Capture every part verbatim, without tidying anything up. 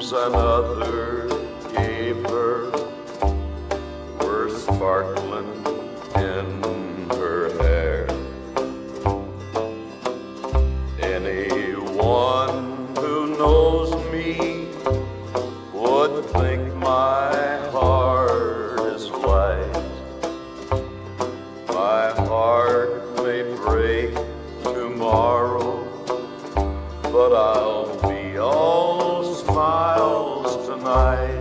another gave her were sparkling in her hair. Anyone who knows me would think my heart is light. My heart may break tomorrow, but I'll be all smiles tonight.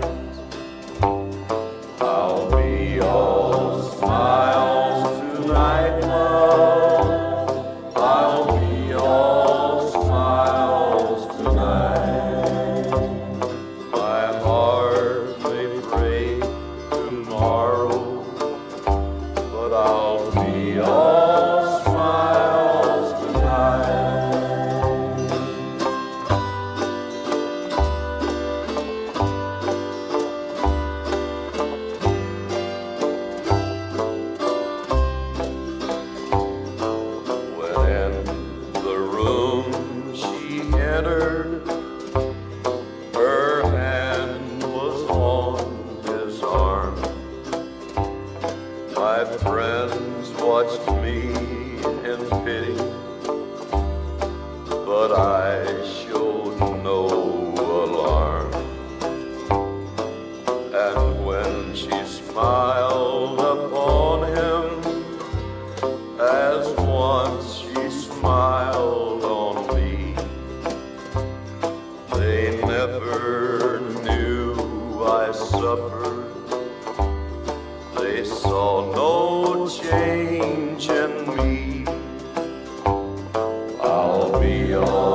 I'll be all smiles tonight, love. I'll be all smiles tonight. My heart may break tomorrow, but I'll be all smiles tonight. Entered, her hand was on his arm. My friends watched me in pity, but I showed no alarm. And when she smiled upon him, as once she smiled on me, they never knew I suffered. They saw no change in me. I'll be all